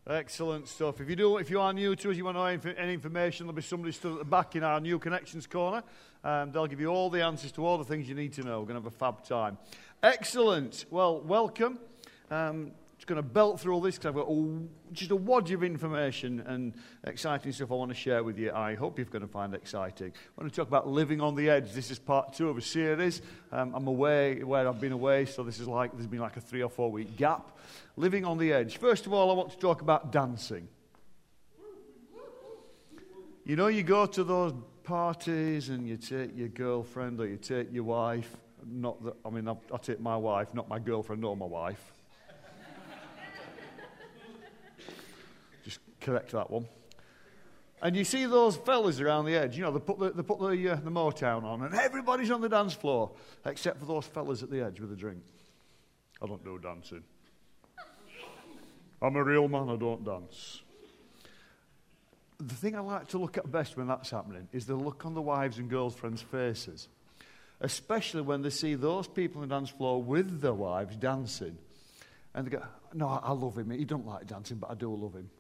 Excellent stuff. If you are new to us, you want to know any information, there'll be somebody stood at the back in our New Connections corner. They'll give you all the answers to all the things you need to know. We're going to have a fab time. Excellent. Well, welcome. Just going to belt through all this because I've got just a wad of information and exciting stuff I want to share with you. I hope you're going to find exciting. I want to talk about living on the edge. This is part 2 of a series. I'm away where I've been away, so there's been like a 3 or 4 week gap. Living on the edge. First of all, I want to talk about dancing. You know, you go to those parties and you take your girlfriend or you take your wife. I take my wife, not my girlfriend or my wife. Just correct that one. And you see those fellas around the edge. You know, they put the Motown on, and everybody's on the dance floor except for those fellas at the edge with a drink. I don't do dancing. I'm a real man. I don't dance. The thing I like to look at best when that's happening is the look on the wives' and girlfriends' faces, especially when they see those people on the dance floor with their wives dancing. And they go, no, I love him. He don't like dancing, but I do love him.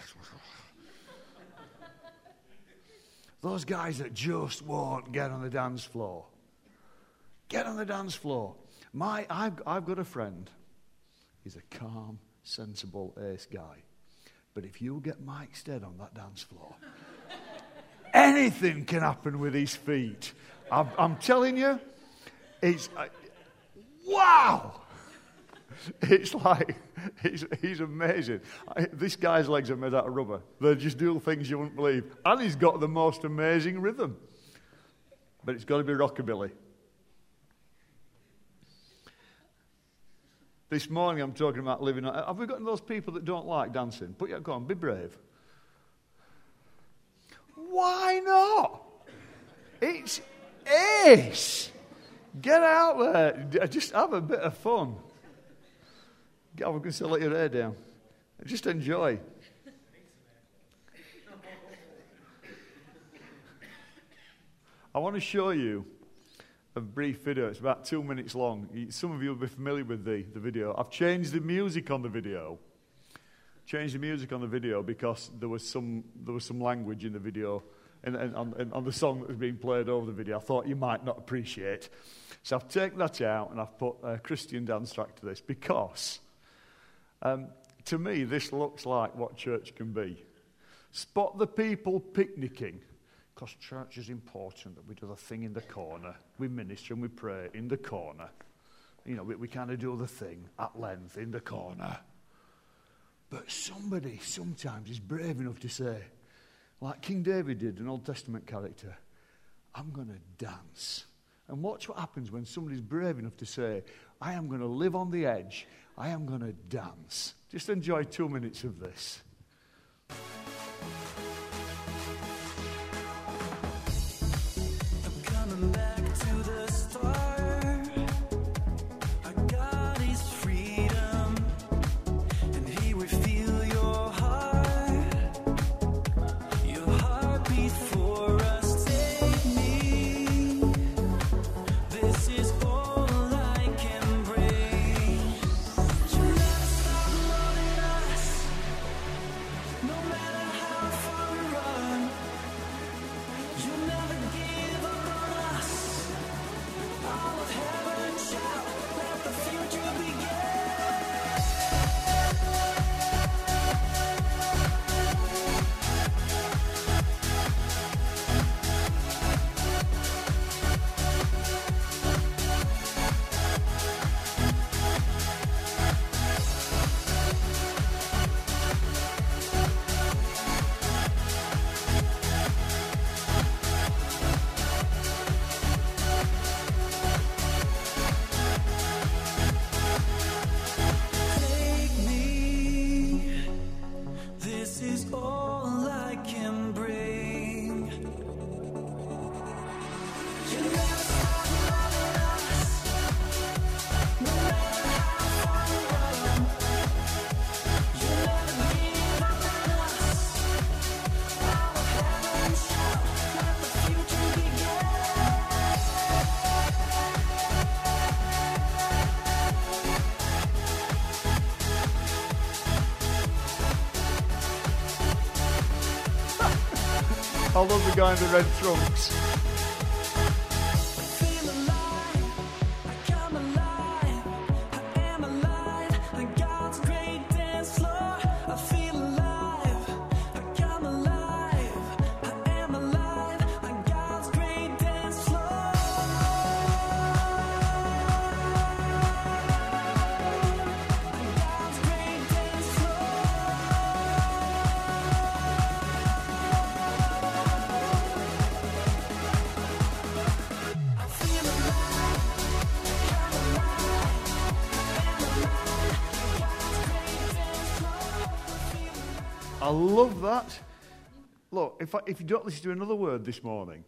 Those guys that just won't get on the dance floor. Get on the dance floor. I've got a friend. He's a calm, sensible ace guy. But if you get Mike Stead on that dance floor, anything can happen with his feet. I'm telling you, it's wow. It's like, he's amazing. This guy's legs are made out of rubber. They just do things you wouldn't believe. And he's got the most amazing rhythm. But it's got to be rockabilly. This morning I'm talking about living on... Have we got those people that don't like dancing? Go on, be brave. Why not? It's ace. Get out there. Just have a bit of fun. I'm going to let your hair down. Just enjoy. I want to show you a brief video. It's about 2 minutes long. Some of you will be familiar with the video. I've changed the music on the video. Because there was some language in the video and on the song that was being played over the video. I thought you might not appreciate. So I've taken that out and I've put a Christian dance track to this because to me this looks like what church can be. Spot the people picnicking. Because church is important that we do the thing in the corner. We minister and we pray in the corner. You know, we kind of do the thing at length in the corner. But somebody sometimes is brave enough to say, like King David did, an Old Testament character, I'm going to dance. And watch what happens when somebody's brave enough to say, I am going to live on the edge. I am going to dance. Just enjoy 2 minutes of this. No matter I love the guy in the red trunks. I love that. Look, if you don't listen to another word this morning,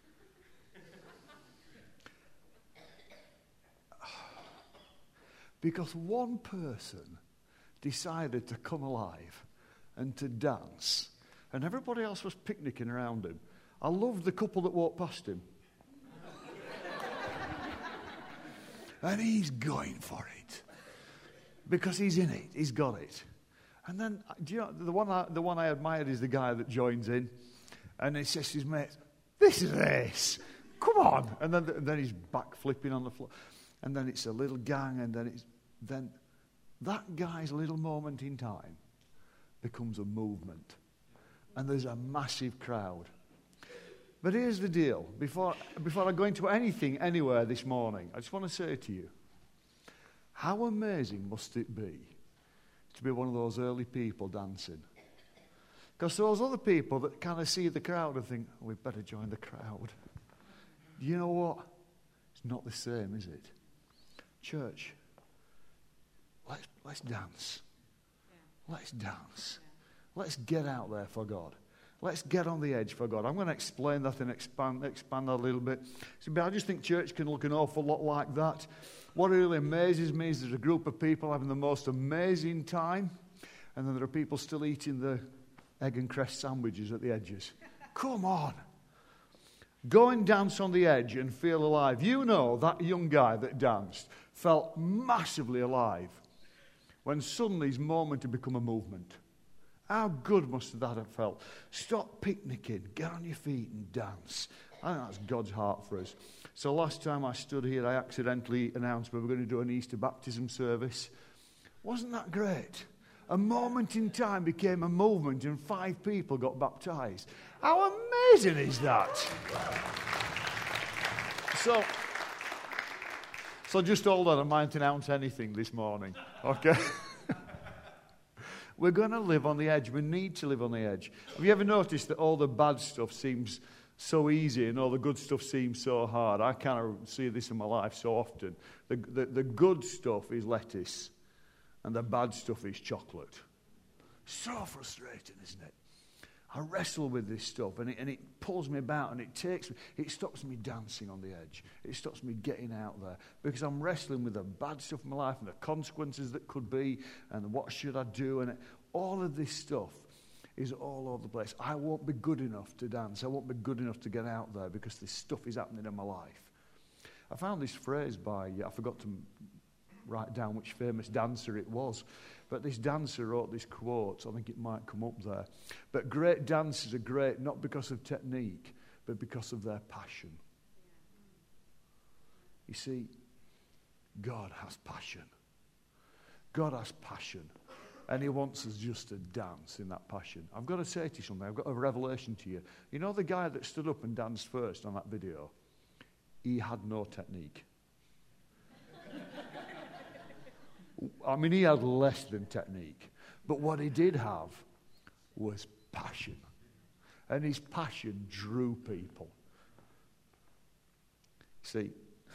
because one person decided to come alive and to dance, and everybody else was picnicking around him. I loved the couple that walked past him. And he's going for it. Because he's in it. He's got it. And then, do you know, the one I admired is the guy that joins in. And he says to his mates, this is this. Come on. And then he's back flipping on the floor. And then it's a little gang. And then that guy's little moment in time becomes a movement. And there's a massive crowd. But here's the deal. Before I go into anything, anywhere this morning, I just want to say to you, how amazing must it be to be one of those early people dancing? Because those other people that kind of see the crowd and think, oh, we'd better join the crowd. You know what? It's not the same, is it? Church, let's dance. Yeah. Let's dance. Yeah. Let's get out there for God. Let's get on the edge for God. I'm going to explain that and expand that a little bit. So, I just think church can look an awful lot like that. What really amazes me is there's a group of people having the most amazing time, and then there are people still eating the egg and cress sandwiches at the edges. Come on. Go and dance on the edge and feel alive. You know that young guy that danced felt massively alive when suddenly his moment had become a movement. How good must that have felt? Stop picnicking, get on your feet and dance. I think that's God's heart for us. So last time I stood here, I accidentally announced we were going to do an Easter baptism service. Wasn't that great? A moment in time became a movement and 5 people got baptized. How amazing is that? So just hold on, I might announce anything this morning, okay? We're going to live on the edge. We need to live on the edge. Have you ever noticed that all the bad stuff seems so easy and all the good stuff seems so hard? I kind of see this in my life so often. The good stuff is lettuce and the bad stuff is chocolate. So frustrating, isn't it? I wrestle with this stuff and it pulls me about and it stops me dancing on the edge. It stops me getting out there because I'm wrestling with the bad stuff in my life and the consequences that could be and what should I do, and all of this stuff is all over the place. I won't be good enough to dance. I won't be good enough to get out there because this stuff is happening in my life. I found this phrase I forgot to write down which famous dancer it was, but this dancer wrote this quote. I think it might come up there. But great dancers are great not because of technique, but because of their passion. You see, God has passion. God has passion. And he wants us just to dance in that passion. I've got to say to you something. I've got a revelation to you. You know the guy that stood up and danced first on that video? He had no technique. I mean, he had less than technique. But what he did have was passion. And his passion drew people. See,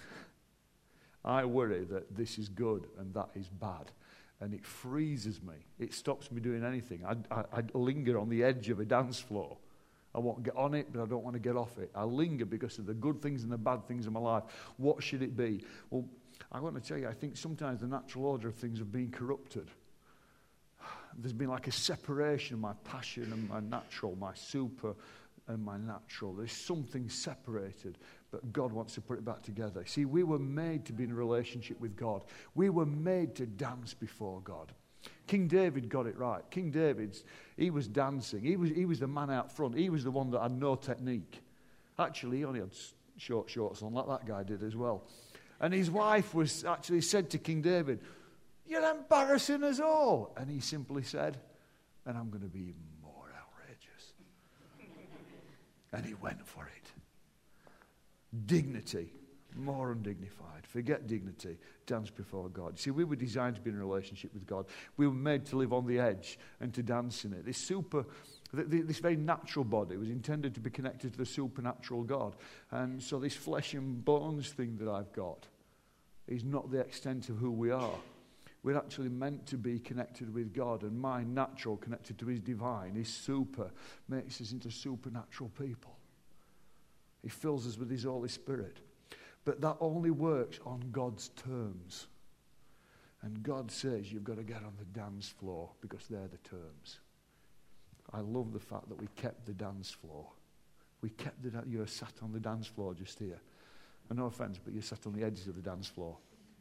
I worry that this is good and that is bad. And it freezes me. It stops me doing anything. I linger on the edge of a dance floor. I won't get on it, but I don't want to get off it. I linger because of the good things and the bad things in my life. What should it be? Well, I want to tell you, I think sometimes the natural order of things have been corrupted. There's been like a separation of my passion and my natural, my super and my natural. There's something separated, but God wants to put it back together. See, we were made to be in a relationship with God. We were made to dance before God. King David got it right. King David, he was dancing. He was the man out front. He was the one that had no technique. Actually, he only had short shorts on, like that guy did as well. And his wife was actually said to King David, "You're embarrassing us all." And he simply said, "And I'm going to be even more outrageous." And he went for it. Dignity, more undignified. Forget dignity, dance before God. See, we were designed to be in a relationship with God. We were made to live on the edge and to dance in it. This very natural body was intended to be connected to the supernatural God. And so this flesh and bones thing that I've got is not the extent of who we are. We're actually meant to be connected with God, and my natural, connected to his divine, his super, makes us into supernatural people. He fills us with his Holy Spirit. But that only works on God's terms. And God says you've got to get on the dance floor because they're the terms. I love the fact that we kept the dance floor. You're sat on the dance floor just here. And no offense, but you're sat on the edges of the dance floor.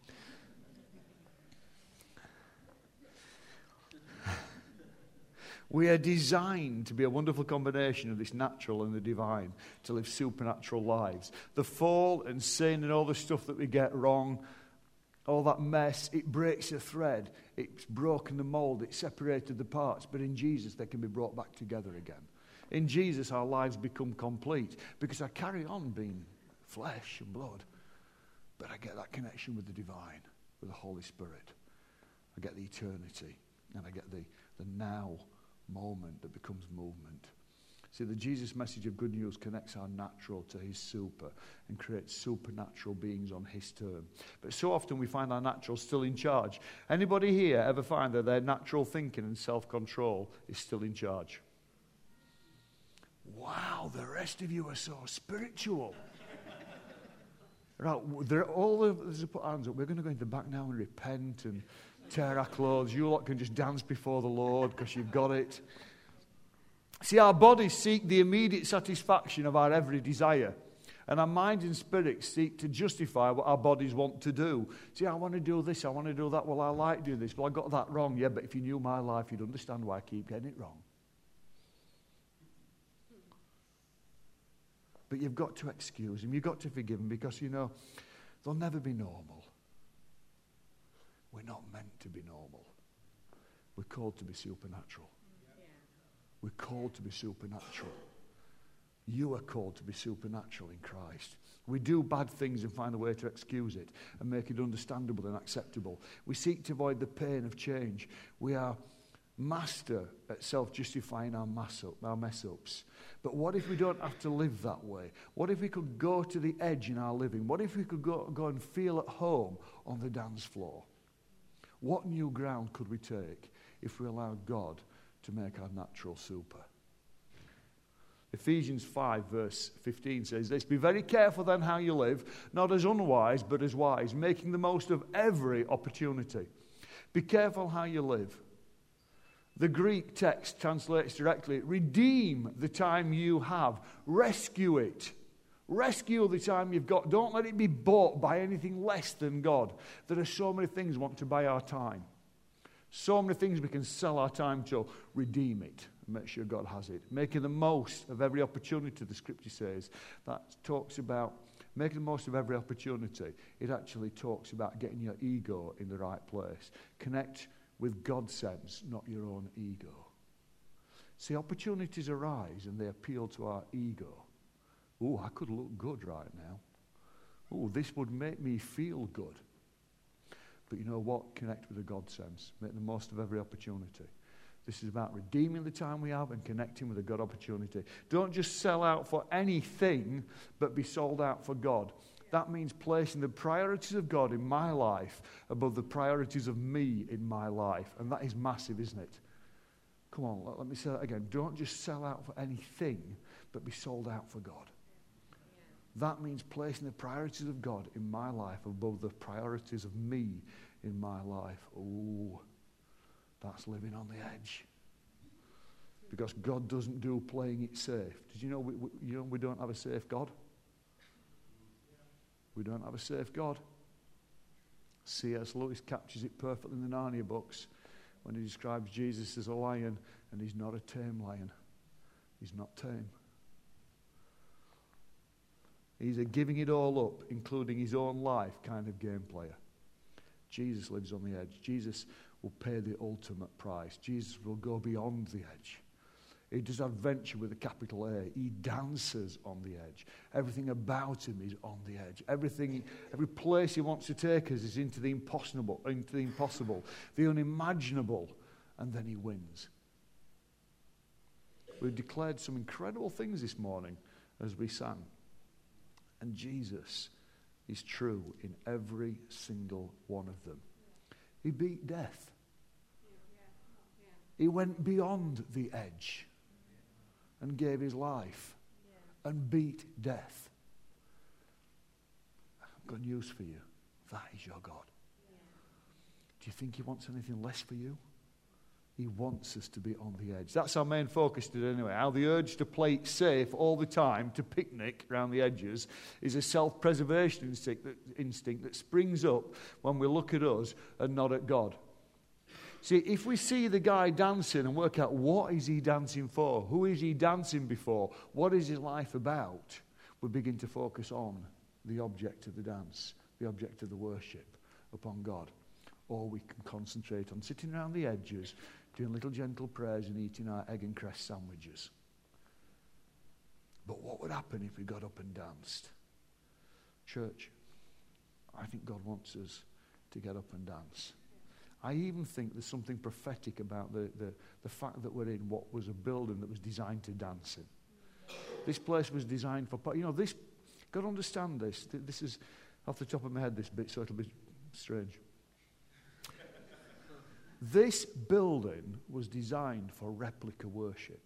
We are designed to be a wonderful combination of this natural and the divine, to live supernatural lives. The fall and sin and all the stuff that we get wrong, all that mess, it breaks a thread. It's broken the mold. It's separated the parts. But in Jesus, they can be brought back together again. In Jesus, our lives become complete because I carry on being flesh and blood, but I get that connection with the divine, with the Holy Spirit. I get the eternity, and I get the now moment that becomes movement. See, the Jesus message of good news connects our natural to his super and creates supernatural beings on his term. But so often we find our natural still in charge. Anybody here ever find that their natural thinking and self-control is still in charge? Wow, the rest of you are so spiritual. Right, let's put hands up. We're going to go into the back now and repent and tear our clothes. You lot can just dance before the Lord because you've got it. See, our bodies seek the immediate satisfaction of our every desire. And our mind and spirit seek to justify what our bodies want to do. See, I want to do this, I want to do that. Well, I like doing this. Well, I got that wrong. Yeah, but if you knew my life, you'd understand why I keep getting it wrong. But you've got to excuse them. You've got to forgive them because, they'll never be normal. We're not meant to be normal. We're called to be supernatural. We're called to be supernatural. You are called to be supernatural in Christ. We do bad things and find a way to excuse it and make it understandable and acceptable. We seek to avoid the pain of change. We are master at self-justifying our mess-ups. But what if we don't have to live that way? What if we could go to the edge in our living? What if we could go and feel at home on the dance floor? What new ground could we take if we allowed God to make our natural super? Ephesians 5 verse 15 says this, "Be very careful then how you live, not as unwise but as wise, making the most of every opportunity." Be careful how you live. The Greek text translates directly, redeem the time you have. Rescue it. Rescue the time you've got. Don't let it be bought by anything less than God. There are so many things want to buy our time. So many things we can sell our time to. Redeem it and make sure God has it. Making the most of every opportunity, the scripture says. That talks about making the most of every opportunity. It actually talks about getting your ego in the right place. Connect with God's sense, not your own ego. See, opportunities arise and they appeal to our ego. Oh, I could look good right now. Oh, this would make me feel good. But you know what? Connect with the God sense. Make the most of every opportunity. This is about redeeming the time we have and connecting with a God opportunity. Don't just sell out for anything, but be sold out for God. That means placing the priorities of God in my life above the priorities of me in my life. And that is massive, isn't it? Come on, let me say that again. Don't just sell out for anything, but be sold out for God. That means placing the priorities of God in my life above the priorities of me in my life. Oh, that's living on the edge. Because God doesn't do playing it safe. Did you know we don't have a safe God? We don't have a safe God. C.S. Lewis captures it perfectly in the Narnia books. when he describes Jesus as a lion, and he's not a tame lion. He's not tame. He's a giving it all up, including his own life kind of game player. Jesus lives on the edge. Jesus will pay the ultimate price. Jesus will go beyond the edge. He does adventure with a capital A. He dances on the edge. Everything about him is on the edge. Every place he wants to take us is into the impossible, the unimaginable, and then he wins. We've declared some incredible things this morning as we sang. And Jesus is true in every single one of them. He beat death. He went beyond the edge and gave his life and beat death. I've got news for you. That is your God. Do you think he wants anything less for you? He wants us to be on the edge. That's our main focus today anyway. How the urge to play it safe all the time, to picnic around the edges, is a self-preservation instinct that springs up when we look at us and not at God. See, if we see the guy dancing and work out what is he dancing for, who is he dancing before, what is his life about, we begin to focus on the object of the dance, the object of the worship upon God. Or we can concentrate on sitting around the edges, doing little gentle prayers and eating our egg and cress sandwiches. But what would happen if we got up and danced? Church, I think God wants us to get up and dance. I even think there's something prophetic about the fact that we're in what was a building that was designed to dance in. This place was designed for, this, got to understand this. This is off the top of my head, this bit, so it'll be strange. This building was designed for replica worship.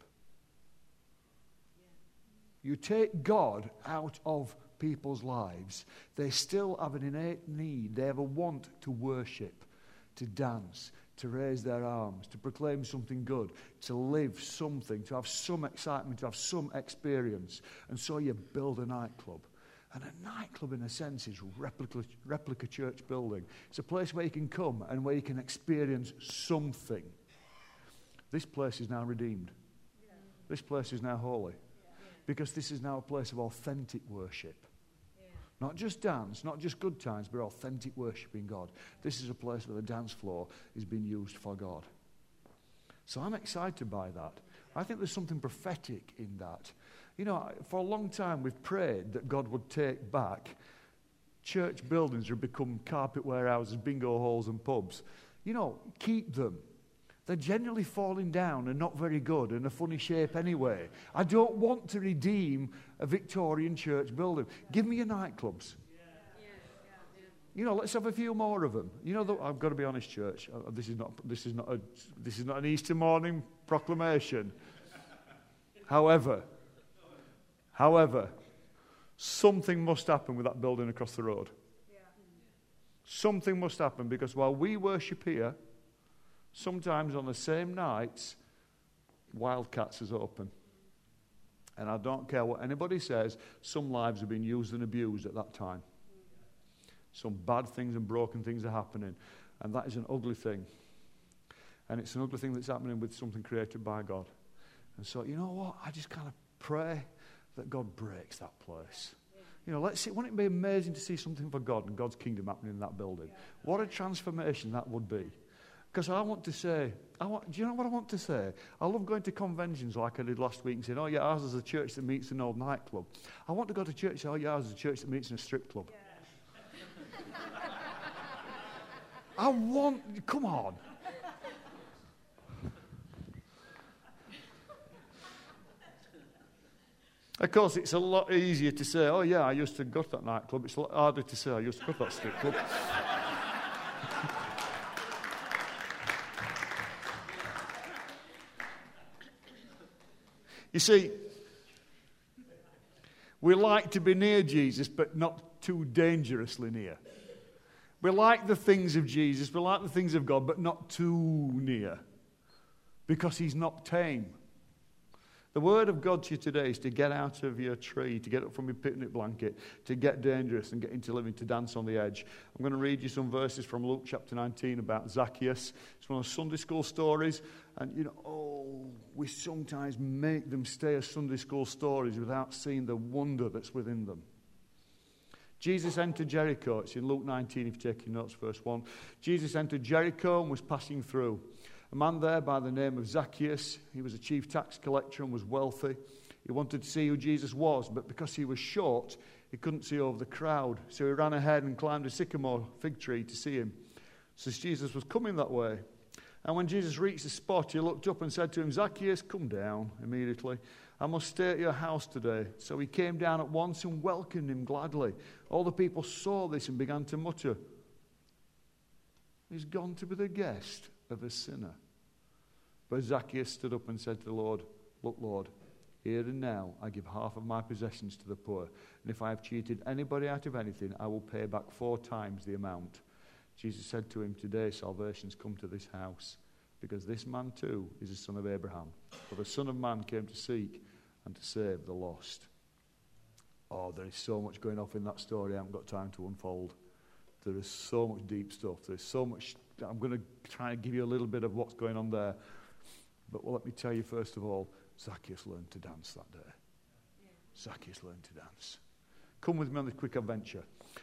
You take God out of people's lives, they still have an innate need, they have a want to worship, to dance, to raise their arms, to proclaim something good, to live something, to have some excitement, to have some experience. And so you build a nightclub. And a nightclub, in a sense, is replica church building. It's a place where you can come and where you can experience something. This place is now redeemed. Yeah. This place is now holy. Yeah. Because this is now a place of authentic worship. Yeah. Not just dance, not just good times, but authentic worshiping God. This is a place where the dance floor is being used for God. So I'm excited by that. I think there's something prophetic in that. For a long time we've prayed that God would take back church buildings that have become carpet warehouses, bingo halls and pubs. Keep them. They're generally falling down and not very good and a funny shape anyway. I don't want to redeem a Victorian church building. Give me your nightclubs. Let's have a few more of them. I've got to be honest, church. This is not an Easter morning proclamation. However, something must happen with that building across the road. Yeah. Something must happen, because while we worship here, sometimes on the same nights, Wildcats is open. And I don't care what anybody says, some lives have been used and abused at that time. Some bad things and broken things are happening. And that is an ugly thing. And it's an ugly thing that's happening with something created by God. And so, you know what? I just kind of pray that God breaks that place. Let's see. Wouldn't it be amazing to see something for God and God's kingdom happening in that building? What a transformation that would be. Because I want to say, do you know what I want to say? I love going to conventions like I did last week and saying, oh yeah, ours is a church that meets in an old nightclub. I want to go to church and say, oh yeah, ours is a church that meets in a strip club. Yeah. Come on. Of course, it's a lot easier to say, oh yeah, I used to go to that nightclub. It's a lot harder to say, I used to go to that strip club. You see, we like to be near Jesus, but not too dangerously near. We like the things of Jesus, we like the things of God, but not too near, because he's not tame. The word of God to you today is to get out of your tree, to get up from your picnic blanket, to get dangerous and get into living, to dance on the edge. I'm going to read you some verses from Luke chapter 19 about Zacchaeus. It's one of the Sunday school stories. And, we sometimes make them stay as Sunday school stories without seeing the wonder that's within them. Jesus entered Jericho. It's in Luke 19, if you're taking notes, verse 1. Jesus entered Jericho and was passing through. A man there by the name of Zacchaeus, he was a chief tax collector and was wealthy. He wanted to see who Jesus was, but because he was short, he couldn't see over the crowd. So he ran ahead and climbed a sycamore fig tree to see him, since Jesus was coming that way. And when Jesus reached the spot, he looked up and said to him, Zacchaeus, come down immediately. I must stay at your house today. So he came down at once and welcomed him gladly. All the people saw this and began to mutter, he's gone to be the guest of a sinner. But Zacchaeus stood up and said to the Lord, look, Lord, here and now I give half of my possessions to the poor, and if I have cheated anybody out of anything, I will pay back 4 times the amount. Jesus said to him, today salvation's come to this house, because this man too is the son of Abraham. For the Son of Man came to seek and to save the lost. Oh, there is so much going off in that story I haven't got time to unfold. There is so much deep stuff. There's so much. I'm going to try and give you a little bit of what's going on there. But let me tell you first of all, Zacchaeus learned to dance that day. Zacchaeus learned to dance. Come with me on this quick adventure.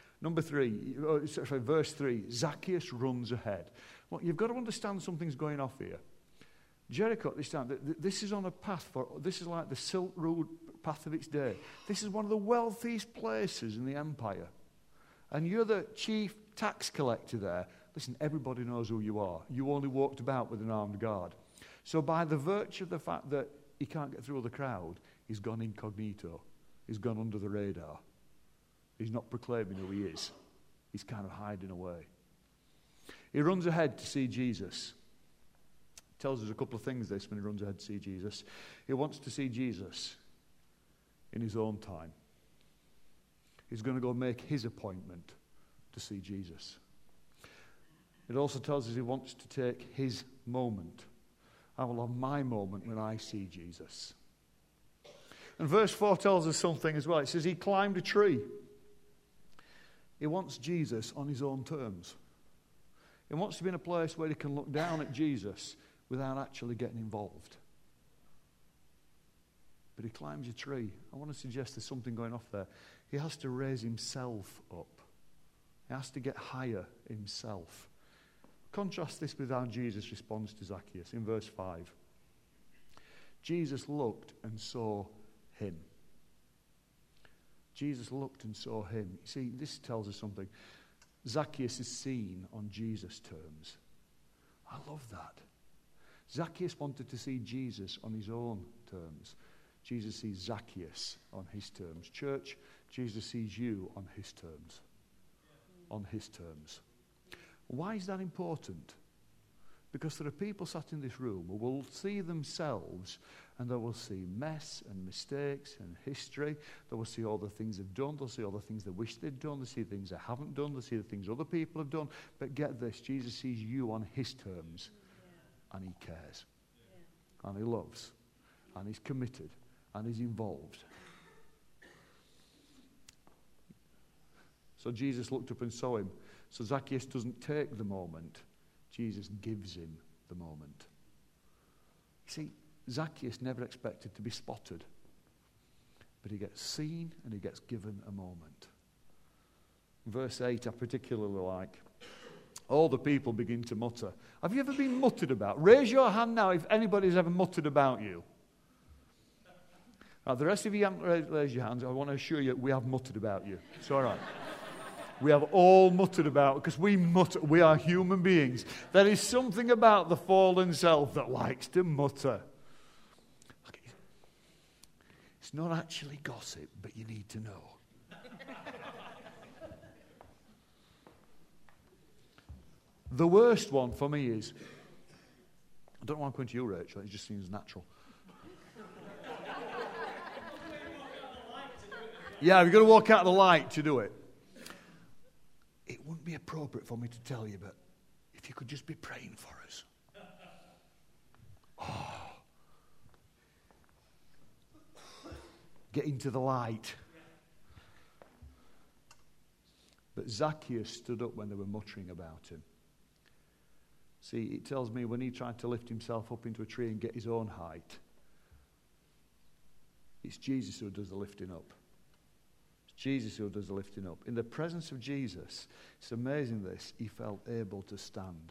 Verse 3, Zacchaeus runs ahead. Look, you've got to understand something's going off here. Jericho at this time, this is on a path this is like the Silk Road path of its day. This is one of the wealthiest places in the empire. And you're the chief tax collector there. Listen, everybody knows who you are. You only walked about with an armed guard. So by the virtue of the fact that he can't get through the crowd, he's gone incognito. He's gone under the radar. He's not proclaiming who he is. He's kind of hiding away. He runs ahead to see Jesus. Tells us a couple of things this when he runs ahead to see Jesus. He wants to see Jesus in his own time. He's going to go make his appointment to see Jesus. It also tells us he wants to take his moment. I will have my moment when I see Jesus. And verse 4 tells us something as well. It says he climbed a tree. He wants Jesus on his own terms. He wants to be in a place where he can look down at Jesus without actually getting involved. But he climbs a tree. I want to suggest there's something going off there. He has to raise himself up. He has to get higher himself. Contrast this with how Jesus responds to Zacchaeus in verse 5. Jesus looked and saw him. Jesus looked and saw him. You see, this tells us something. Zacchaeus is seen on Jesus' terms. I love that. Zacchaeus wanted to see Jesus on his own terms. Jesus sees Zacchaeus on his terms. Church, Jesus sees you on his terms. On his terms. Why is that important? Because there are people sat in this room who will see themselves and they will see mess and mistakes and history. They will see all the things they've done. They'll see all the things they wish they'd done. They'll see things they haven't done. They'll see the things other people have done. But get this, Jesus sees you on his terms and he cares and he loves and he's committed and he's involved. So Jesus looked up and saw him. So Zacchaeus doesn't take the moment. Jesus gives him the moment. You see, Zacchaeus never expected to be spotted. But he gets seen and he gets given a moment. Verse 8 I particularly like. All the people begin to mutter. Have you ever been muttered about? Raise your hand now if anybody's ever muttered about you. Now, the rest of you haven't raised your hands. I want to assure you we have muttered about you. It's all right. We have all muttered about, because we mutter. We are human beings. There is something about the fallen self that likes to mutter. It's not actually gossip, but you need to know. The worst one for me is, I don't know why I'm going to you, Rachel, it just seems natural. Yeah, you've got to walk out of the light to do it. It wouldn't be appropriate for me to tell you, but if you could just be praying for us. Oh. Get into the light. But Zacchaeus stood up when they were muttering about him. See, it tells me when he tried to lift himself up into a tree and get his own height, it's Jesus who does the lifting up. It's Jesus who does the lifting up. In the presence of Jesus, it's amazing this, he felt able to stand.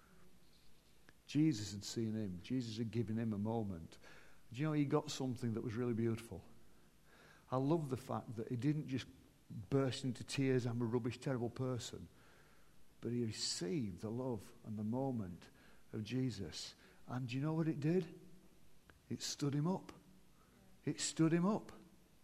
Jesus had seen him. Jesus had given him a moment. Do you know, he got something that was really beautiful. I love the fact that he didn't just burst into tears, I'm a rubbish, terrible person. But he received the love and the moment of Jesus. And do you know what it did? It stood him up. It stood him up.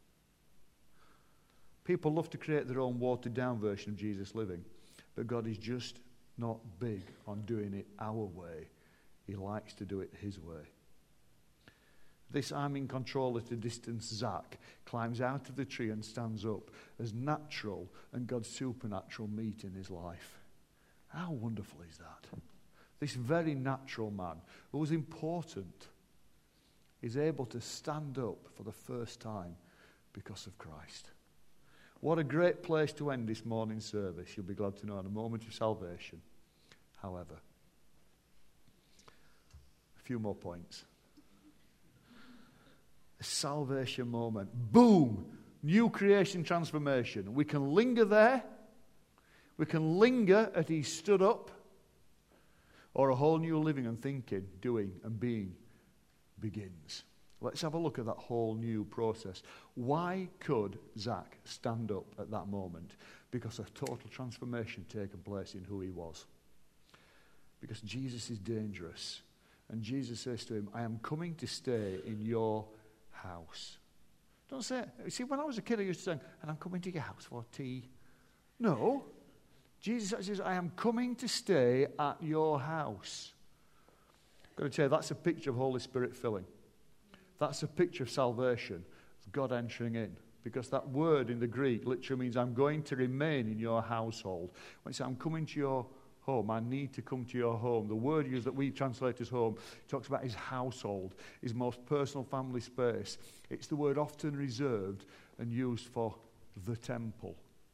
People love to create their own watered down version of Jesus living. But God is just not big on doing it our way. He likes to do it his way. This I'm in control at a distance Zach climbs out of the tree and stands up as natural and God's supernatural meet in his life. How wonderful is that? This very natural man who was important is able to stand up for the first time because of Christ. What a great place to end this morning's service. You'll be glad to know, in a moment of salvation. However, a few more points. A salvation moment. Boom! New creation transformation. We can linger there. We can linger at he stood up. Or a whole new living and thinking, doing and being begins. Let's have a look at that whole new process. Why could Zach stand up at that moment? Because a total transformation taken place in who he was. Because Jesus is dangerous. And Jesus says to him, I am coming to stay in your house. Don't say it. See, when I was a kid, I used to say, and I'm coming to your house for tea. No. Jesus says, I am coming to stay at your house. I've got to tell you, that's a picture of Holy Spirit filling. That's a picture of salvation. It's God entering in. Because that word in the Greek literally means I'm going to remain in your household. When it says I'm coming to your home, I need to come to your home. The word used that we translate as home talks about his household, his most personal family space. It's the word often reserved and used for the temple.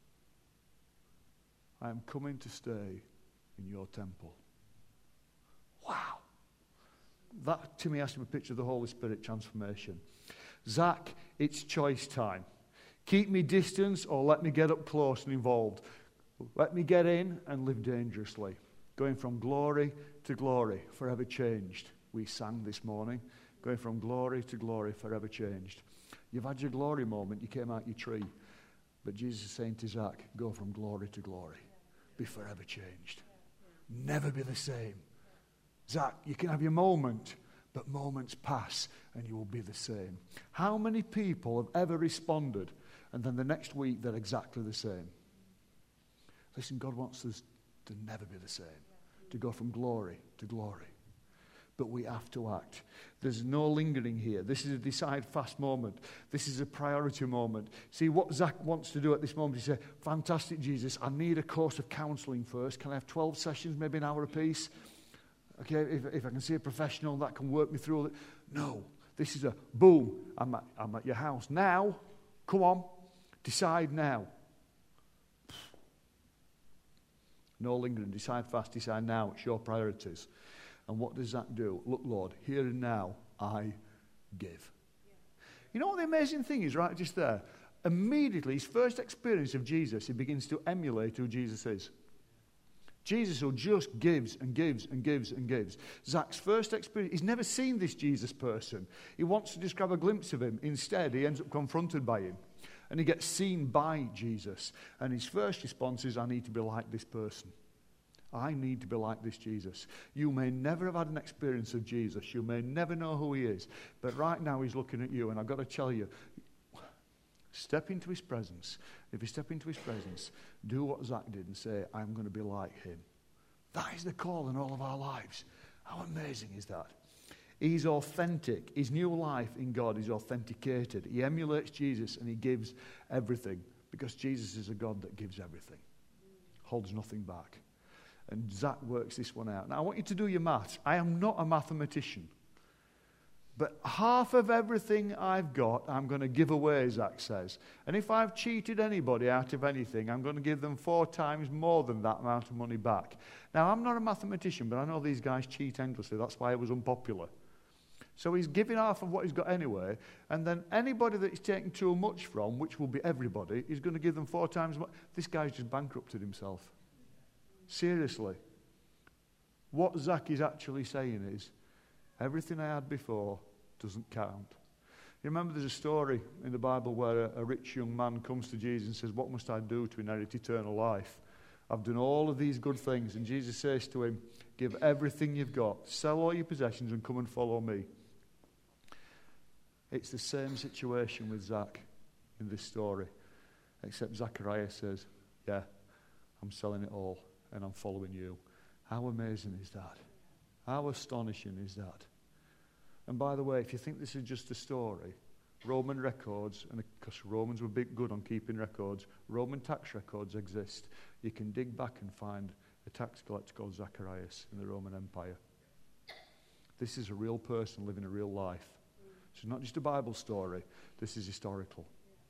I am coming to stay in your temple. Wow. That, to me, has to be a picture of the Holy Spirit transformation. Zach, it's choice time. Keep me distance or let me get up close and involved. Let me get in and live dangerously. Going from glory to glory, forever changed. We sang this morning. Going from glory to glory, forever changed. You've had your glory moment. You came out your tree. But Jesus is saying to Zach, go from glory to glory. Be forever changed. Never be the same. Zach, you can have your moment, but moments pass and you will be the same. How many people have ever responded and then the next week they're exactly the same? Listen, God wants us to never be the same, to go from glory to glory. But we have to act. There's no lingering here. This is a decide fast moment. This is a priority moment. See, what Zach wants to do at this moment is say, fantastic, Jesus, I need a course of counselling first. Can I have 12 sessions, maybe an hour apiece? Okay, if I can see a professional that can work me through all it. No, this is a boom, I'm at your house. Now, come on, decide now. No lingering, decide fast, decide now. It's your priorities. And what does that do? Look, Lord, here and now, I give. Yeah. You know what the amazing thing is, right just there? Immediately, his first experience of Jesus, he begins to emulate who Jesus is. Jesus who just gives and gives and gives and gives. Zach's first experience, he's never seen this Jesus person. He wants to just grab a glimpse of him. Instead, he ends up confronted by him. And he gets seen by Jesus. And his first response is, I need to be like this person. I need to be like this Jesus. You may never have had an experience of Jesus. You may never know who he is. But right now he's looking at you. And I've got to tell you, step into his presence. If you step into his presence, do what Zach did and say, I'm going to be like him. That is the call in all of our lives. How amazing is that? He's authentic. His new life in God is authenticated. He emulates Jesus and he gives everything because Jesus is a God that gives everything. Holds nothing back. And Zach works this one out. Now, I want you to do your maths. I am not a mathematician. But half of everything I've got, I'm going to give away, Zach says. And if I've cheated anybody out of anything, I'm going to give them 4 times more than that amount of money back. Now, I'm not a mathematician, but I know these guys cheat endlessly. That's why it was unpopular. So he's giving half of what he's got anyway, and then anybody that he's taking too much from, which will be everybody, he's going to give them 4 times more. This guy's just bankrupted himself. Seriously. What Zach is actually saying is, everything I had before doesn't count. You remember there's a story in the Bible where a rich young man comes to Jesus and says, what must I do to inherit eternal life? I've done all of these good things. And Jesus says to him, give everything you've got, sell all your possessions and come and follow me. It's the same situation with Zach in this story, except Zacharias says, yeah, I'm selling it all and I'm following you. How amazing is that? How astonishing is that? And by the way, if you think this is just a story, Roman records, and because Romans were good on keeping records, Roman tax records exist. You can dig back and find a tax collector called Zacharias in the Roman Empire. This is a real person living a real life. It's not just a Bible story. This is historical.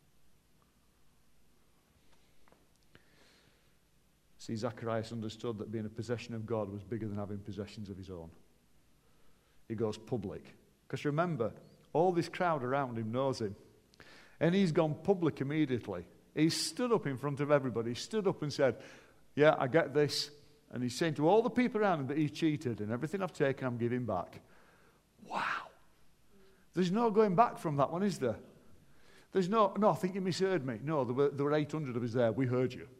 See, Zacharias understood that being a possession of God was bigger than having possessions of his own. He goes public. Because remember, all this crowd around him knows him. And he's gone public immediately. He stood up in front of everybody. He stood up and said, yeah, I get this. And he's saying to all the people around him that he cheated, and everything I've taken, I'm giving back. Wow. There's no going back from that one, is there? There's no, I think you misheard me. No, there were 800 of us there. We heard you.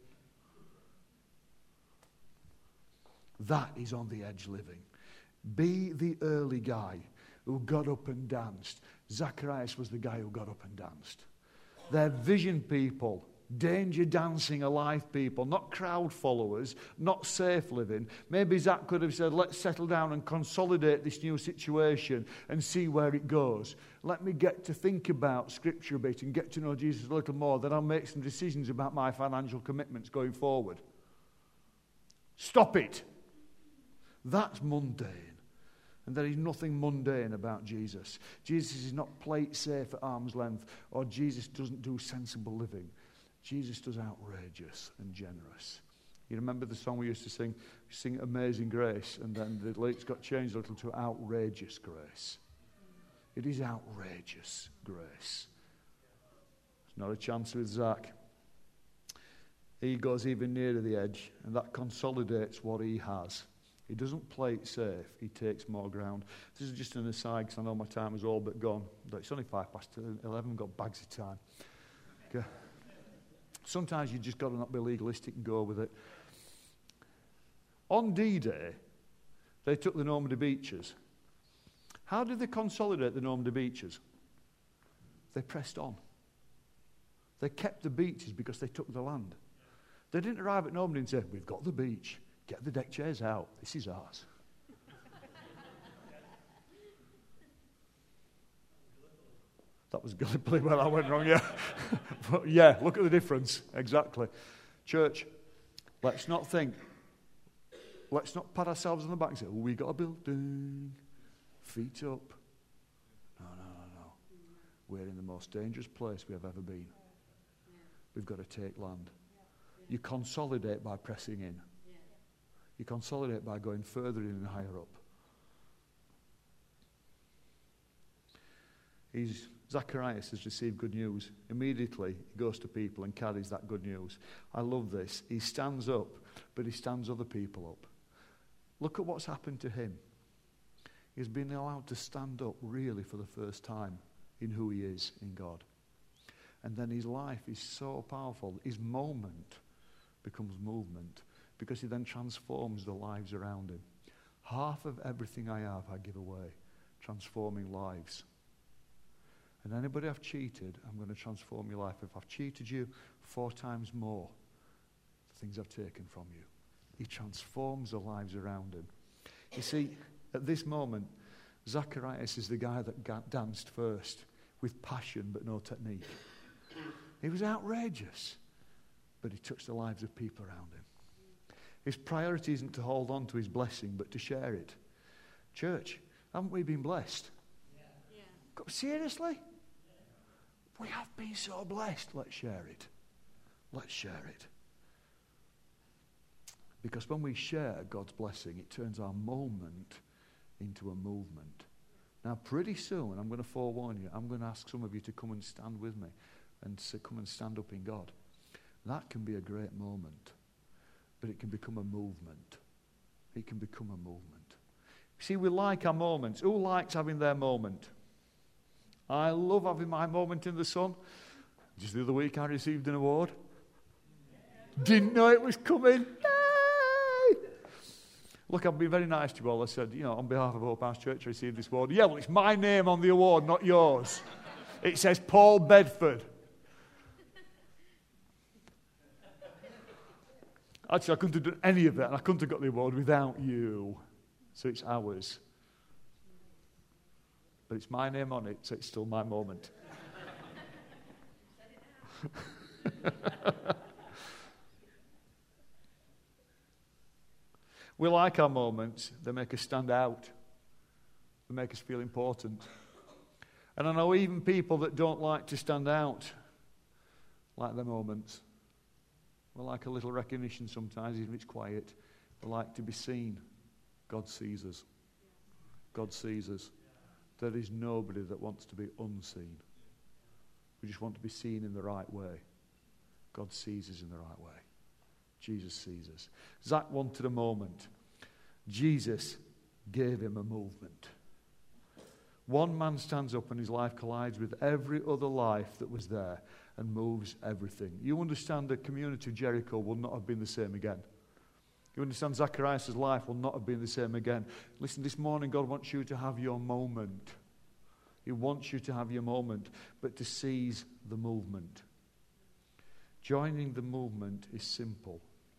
That is on the edge living. Be the early guy who got up and danced. Zacharias was the guy who got up and danced. They're vision people, danger dancing alive people, not crowd followers, not safe living. Maybe Zach could have said, let's settle down and consolidate this new situation and see where it goes. Let me get to think about Scripture a bit and get to know Jesus a little more, then I'll make some decisions about my financial commitments going forward. Stop it. That's mundane. And there is nothing mundane about Jesus. Jesus is not plate safe at arm's length, or Jesus doesn't do sensible living. Jesus does outrageous and generous. You remember the song we used to sing? We sing Amazing Grace, and then the lyrics got changed a little to Outrageous Grace. It is outrageous grace. There's not a chance with Zach. He goes even nearer the edge, and that consolidates what he has. He doesn't play it safe. He takes more ground. This is just an aside because I know my time is all but gone. It's only 11. We've got bags of time. Okay. Sometimes you just got to not be legalistic and go with it. On D-Day, they took the Normandy beaches. How did they consolidate the Normandy beaches? They pressed on. They kept the beaches because they took the land. They didn't arrive at Normandy and say, we've got the beach. Get the deck chairs out. This is ours. That was Gallipoli where I went wrong, yeah. But yeah, look at the difference. Exactly. Church, let's not pat ourselves on the back and say, oh, we got a building. Feet up. No. We're in the most dangerous place we have ever been. We've got to take land. You consolidate by pressing in. You consolidate by going further in and higher up. Zacharias has received good news. Immediately, he goes to people and carries that good news. I love this. He stands up, but he stands other people up. Look at what's happened to him. He's been allowed to stand up really for the first time in who he is in God. And then his life is so powerful. His moment becomes movement, because he then transforms the lives around him. Half of everything I have, I give away, transforming lives. And anybody I've cheated, I'm going to transform your life. If I've cheated you, 4 times more, the things I've taken from you. He transforms the lives around him. You see, at this moment, Zacharias is the guy that danced first, with passion but no technique. He was outrageous, but he touched the lives of people around him. His priority isn't to hold on to his blessing, but to share it. Church, haven't we been blessed? Yeah. Seriously? We have been so blessed. Let's share it. Let's share it. Because when we share God's blessing, it turns our moment into a movement. Now, pretty soon, I'm going to forewarn you, I'm going to ask some of you to come and stand with me and come and stand up in God. That can be a great moment, but it can become a movement. It can become a movement. See, we like our moments. Who likes having their moment? I love having my moment in the sun. Just the other week, I received an award. Didn't know it was coming. Yay! Look, I've been very nice to you all. I said, on behalf of Hope House Church, I received this award. Yeah, well, it's my name on the award, not yours. It says Paul Bedford. Actually, I couldn't have done any of that, and I couldn't have got the award without you. So it's ours. But it's my name on it, so it's still my moment. We like our moments. They make us stand out. They make us feel important. And I know even people that don't like to stand out like their moments. We like a little recognition sometimes, even if it's quiet. We like to be seen. God sees us. God sees us. There is nobody that wants to be unseen. We just want to be seen in the right way. God sees us in the right way. Jesus sees us. Zach wanted a moment. Jesus gave him a movement. One man stands up and his life collides with every other life that was there and moves everything. You understand the community of Jericho will not have been the same again. You understand Zacharias' life will not have been the same again. Listen, this morning God wants you to have your moment. He wants you to have your moment, but to seize the movement. Joining the movement is simple.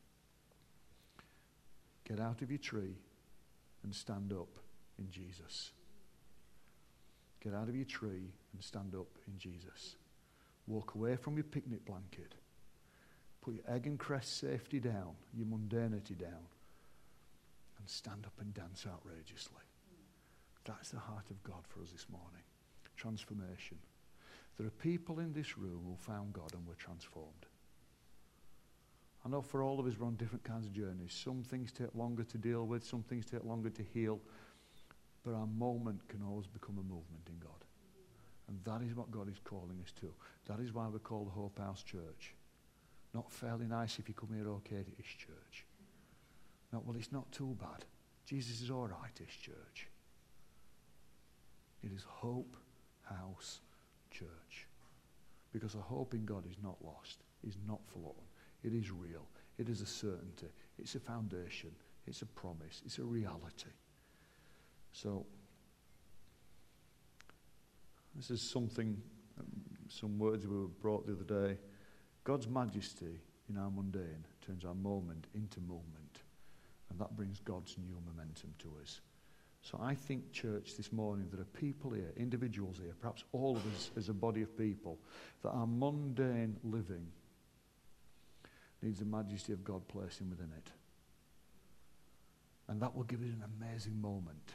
Get out of your tree and stand up in Jesus. Get out of your tree and stand up in Jesus. Walk away from your picnic blanket. Put your egg and crest safety down, your mundanity down, and stand up and dance outrageously. That's the heart of God for us this morning. Transformation. There are people in this room who found God and were transformed. I know for all of us we're on different kinds of journeys. Some things take longer to deal with, some things take longer to heal, but our moment can always become a movement in God. And that is what God is calling us to. That is why we're called Hope House Church. Not fairly nice if you come here okay-ish church. Not, well, it's not too bad. Jesus is all right-ish church. It is Hope House Church. Because a hope in God is not lost, is not forgotten. It is real. It is a certainty. It's a foundation. It's a promise. It's a reality. So, this is something, some words we were brought the other day. God's majesty in our mundane turns our moment into movement. And that brings God's new momentum to us. So I think, church, this morning, there are people here, individuals here, perhaps all of us as a body of people, that our mundane living needs the majesty of God placing within it. And that will give it an amazing moment.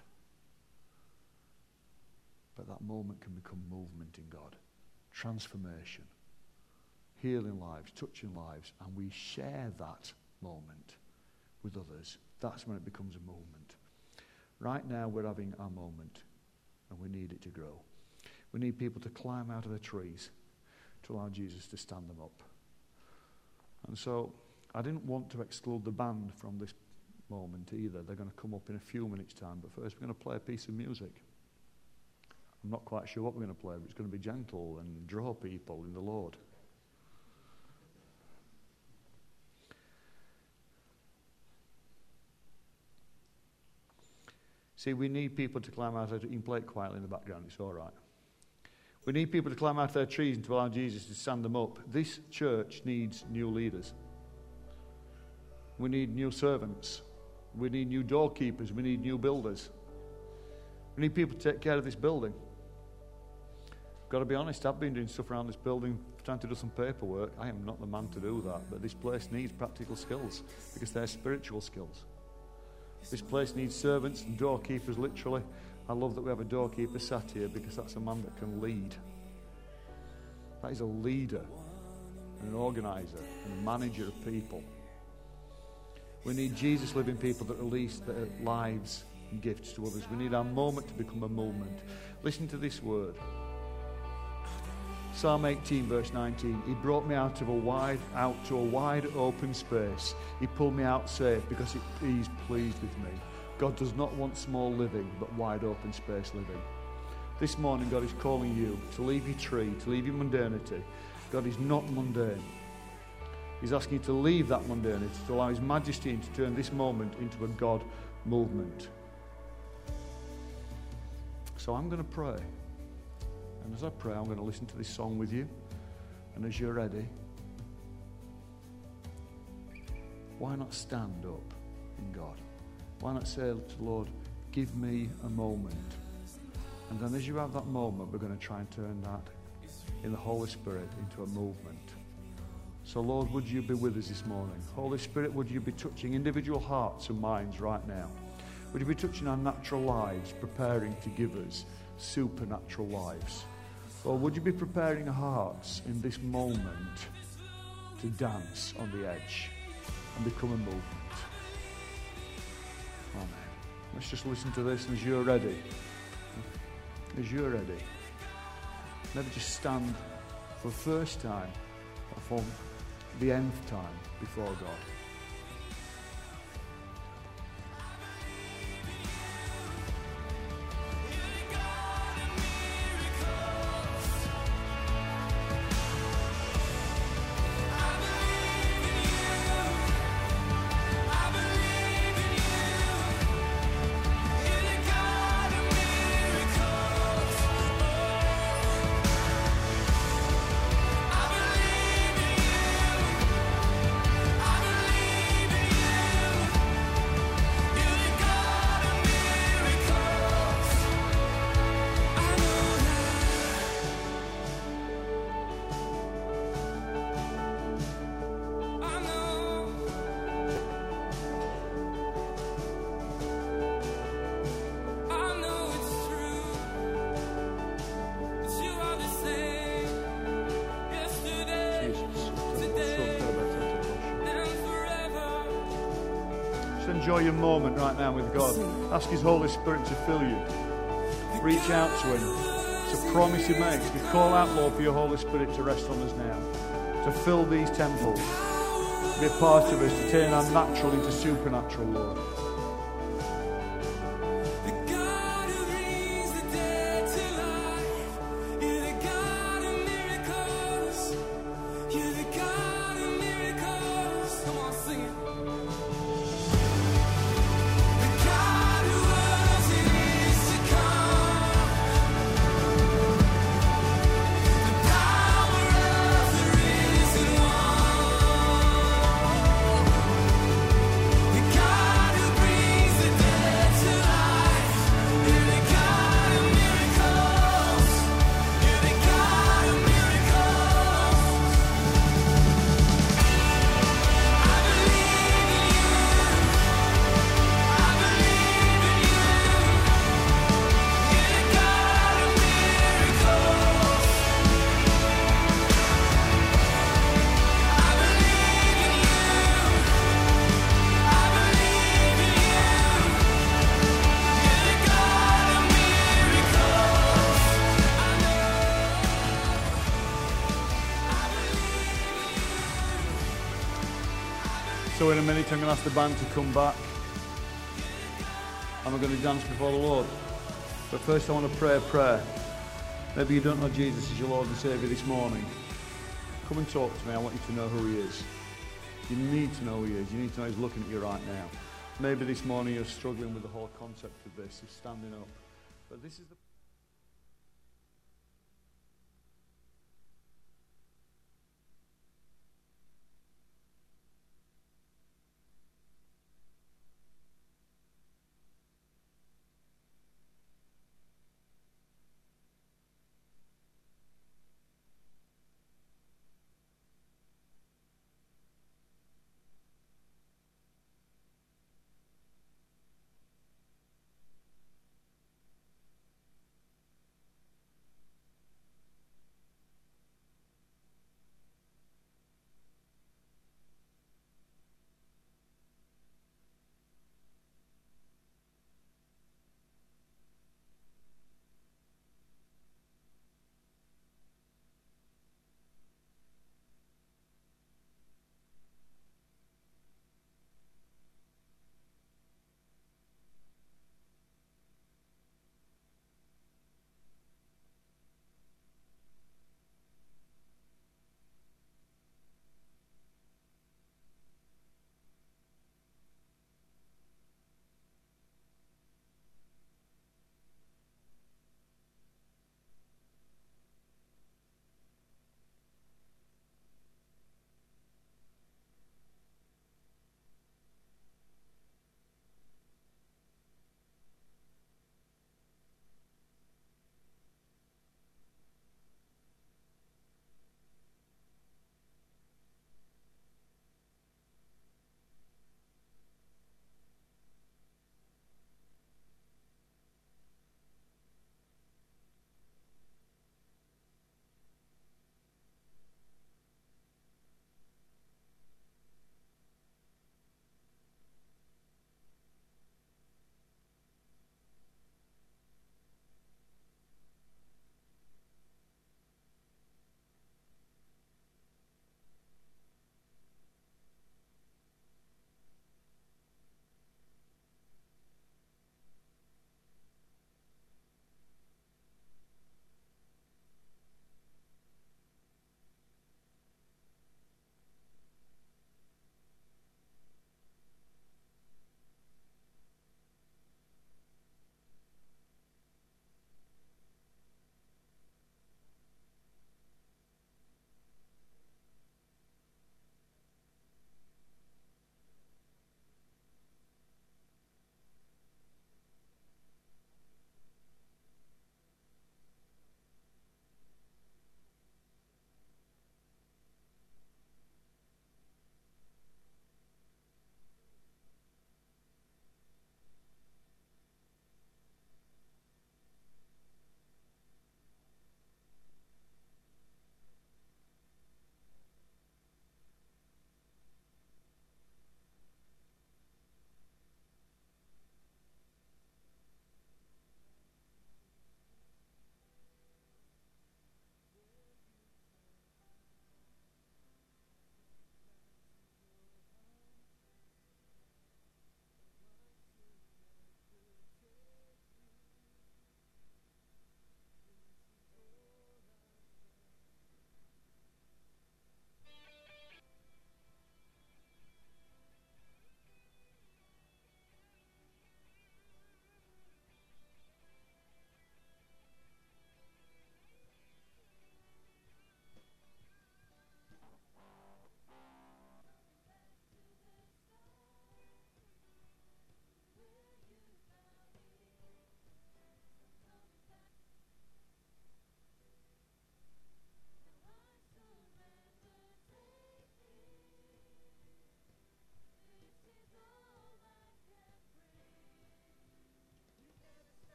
But that moment can become movement in God. Transformation. Healing lives, touching lives. And we share that moment with others. That's when it becomes a movement. Right now we're having our moment. And we need it to grow. We need people to climb out of their trees to allow Jesus to stand them up. And so I didn't want to exclude the band from this moment either. They're going to come up in a few minutes' time. But first we're going to play a piece of music. I'm not quite sure what we're going to play, but it's going to be gentle and draw people in the Lord. See, we need people to climb out of... You can play it quietly in the background, it's all right. We need people to climb out of their trees and to allow Jesus to stand them up. This church needs new leaders. We need new servants. We need new doorkeepers. We need new builders. We need people to take care of this building. Got to be honest, I've been doing stuff around this building, trying to do some paperwork. I am not the man to do that, but this place needs practical skills because they're spiritual skills. This place needs servants and doorkeepers, literally. I love that we have a doorkeeper sat here because that's a man that can lead. That is a leader, and an organizer, and a manager of people. We need Jesus living people that release their lives and gifts to others. We need our moment to become a movement. Listen to this word. Psalm 18 verse 19. He brought me out to a wide open space. He pulled me out safe because he's pleased with me. God does not want small living, but wide open space living. This morning God is calling you to leave your tree, to leave your mundanity. God is not mundane. He's asking you to leave that mundanity, to allow His majesty and to turn this moment into a God movement. So I'm going to pray. And as I pray, I'm going to listen to this song with you. And as you're ready, why not stand up in God? Why not say to the Lord, give me a moment. And then as you have that moment, we're going to try and turn that in the Holy Spirit into a movement. So Lord, would you be with us this morning? Holy Spirit, would you be touching individual hearts and minds right now? Would you be touching our natural lives, preparing to give us supernatural lives? Or would you be preparing our hearts in this moment to dance on the edge and become a movement? Amen. Let's just listen to this, and as you're ready, never just stand for the first time or for the nth time before God. Enjoy your moment right now with God. Ask His Holy Spirit to fill you. Reach out to Him. It's a promise He makes. We call out, Lord, for your Holy Spirit to rest on us now, to fill these temples, be a part of us, to turn our natural into supernatural, Lord. So in a minute I'm going to ask the band to come back and we're going to dance before the Lord. But first I want to pray a prayer. Maybe you don't know Jesus as your Lord and Saviour this morning. Come and talk to me. I want you to know who He is. You need to know who He is. You need to know He's looking at you right now. Maybe this morning you're struggling with the whole concept of this, of standing up. But this is the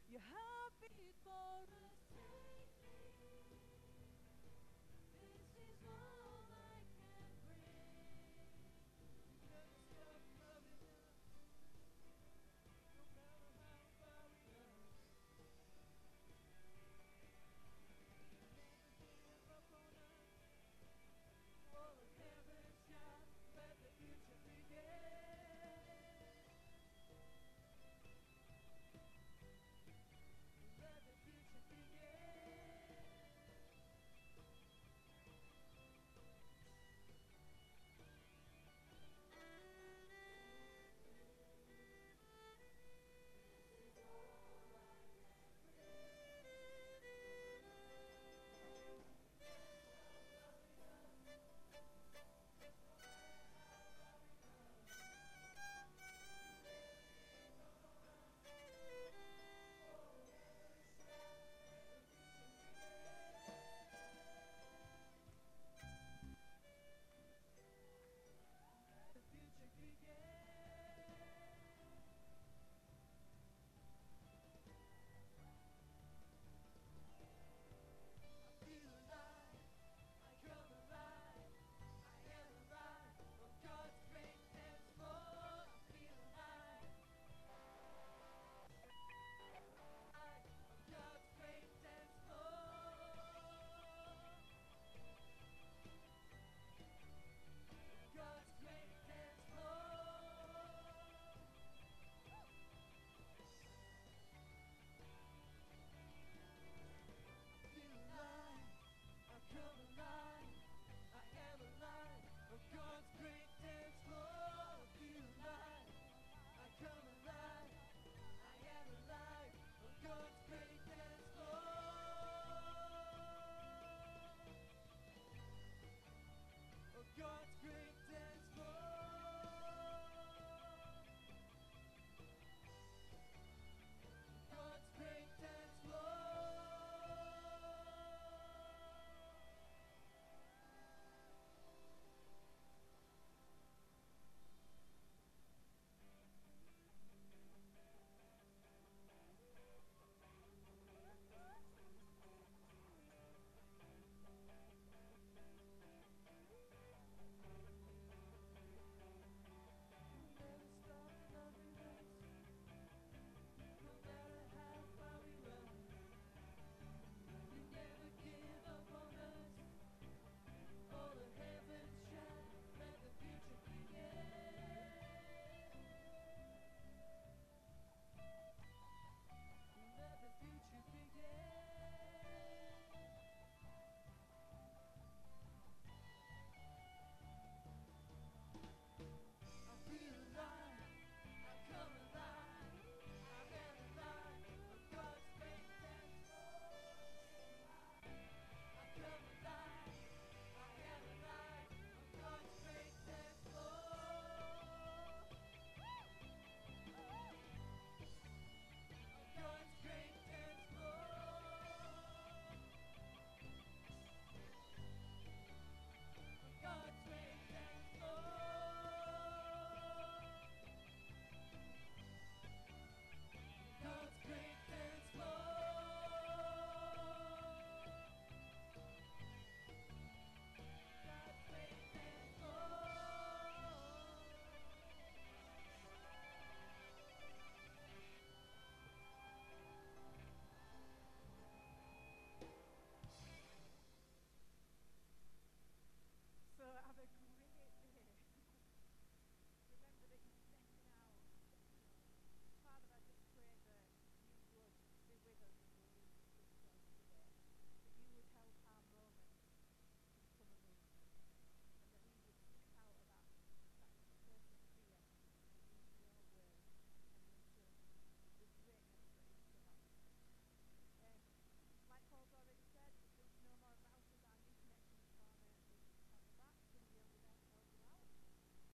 Your heartbeat for a second.